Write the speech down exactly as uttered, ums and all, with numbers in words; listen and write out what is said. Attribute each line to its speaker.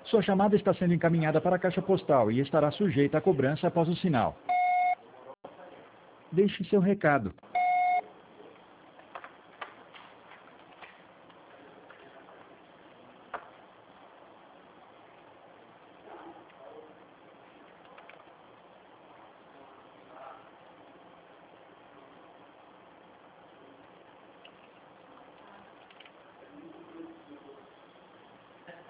Speaker 1: Sua chamada está sendo encaminhada para a caixa postal e estará sujeita a cobrança após o sinal. Deixe seu recado.